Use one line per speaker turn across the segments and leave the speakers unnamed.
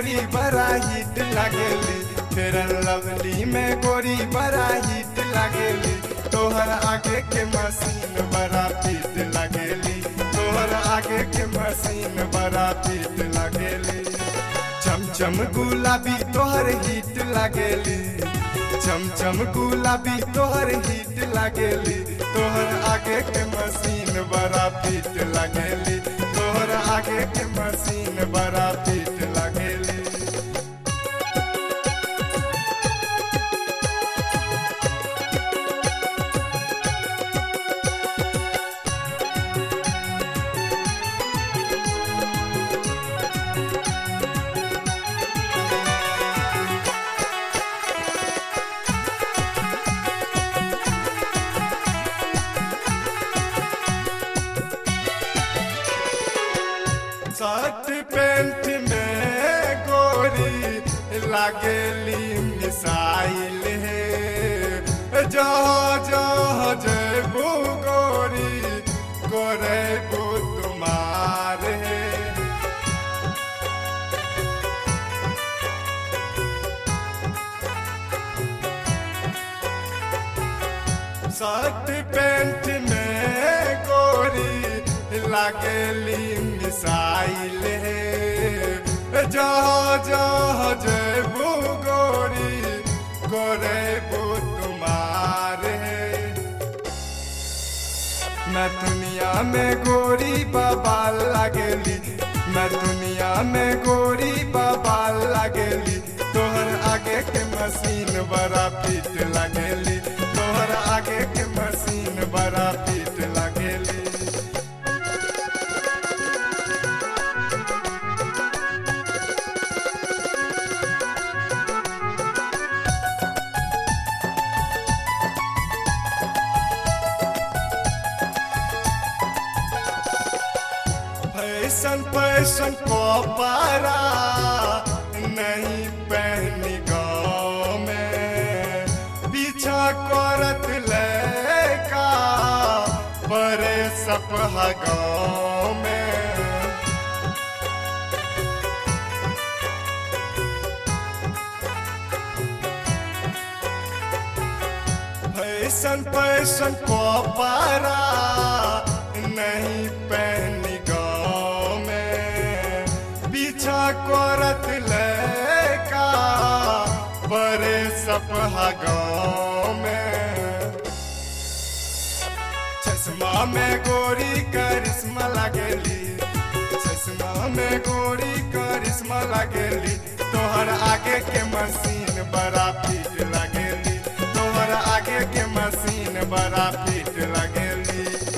गोरी बड़ा हिट लागेली, फेयर लवली में गोरी बड़ा हिट लागेली, तोहर आगे के मशीन बड़ा फिट लागेली, तोहर आगे के मशीन बड़ा फिट लागेली। चमचम गुलाबी तोहर हिट लागेली, चमचम गुलाबी तोहर हिट लागेली, तोहर आगे के मशीन बड़ा फिट लागेली, तोहर आगे के मशीन बड़ा फिट लागेली। शर्ट पैंट में गोरी लागेली मिसाइल है, जहाँ जहाँ जयबू गोरी गोरेबू तुम्हार है। शर्ट पैंट में गोरी लागेली मिसाइल है, जहाँ जहाँ जयबू गोरी गोरेबू तुम्हार है। मैं दुनिया में गोरी बाबा लागेली, मैं दुनिया में गोरी बाबा लागेली, तोहर आगे के मशीन बड़ा फिट लागेली, तोहर आगे के मशीन बड़ा फिट लागेली। फैशन फैशन को पारा नहीं पहनी गाँव में, पीछा करत लेका बड़े सपहा गाँव में। फैशन फैशन को पारा नहीं पहनी गाँव में, पीछा करत लेका बड़े सपहा गाँव में। चश्मा में गोरी करिश्मा लागेली, चश्मा में गोरी करिश्मा लागेली, तोहर आगे के मशीन बड़ा फिट लागेली, तोहर आगे के मशीन बड़ा फिट लागेली।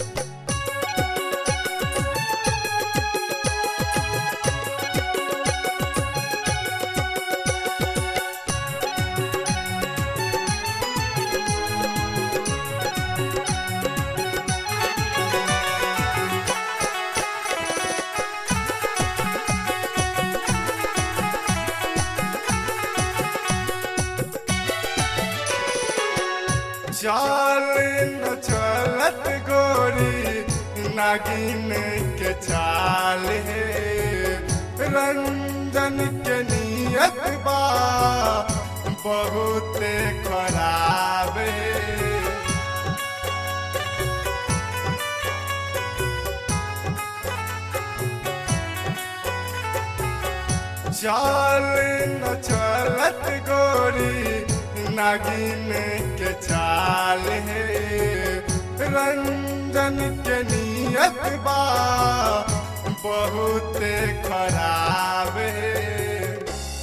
चाल न चलत गोरी नागिन के चाल है, रंजन के नियत बा बहुत खराब है। चाल न चलत गोरी नागिन के चाल है, रंजन के नियत बा बहुत खराब है।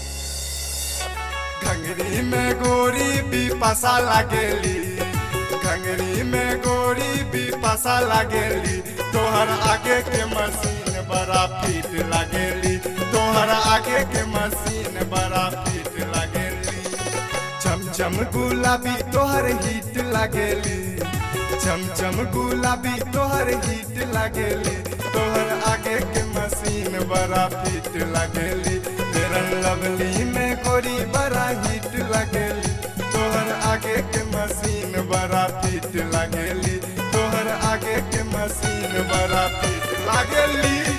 घंगरी में गोरी भी पसा लागेली, घंगरी में गोरी भी पसा लागेली, तोहर आगे के मशीन बड़ा फिट लागेली, तोहर आगे के मशीन बड़ा फिट लागेली। चमचम गुलाबी तोहर हिट लागेली, चमचम गुलाबी तोहर हिट लागेली, तोहर आगे के मशीन बड़ा फिट लागेली, तेरा लवली में गोरी बड़ा हिट लागेली, तोहर आगे के मशीन बड़ा फिट लागेली, तोहर आगे के मशीन बड़ा फिट लागेली।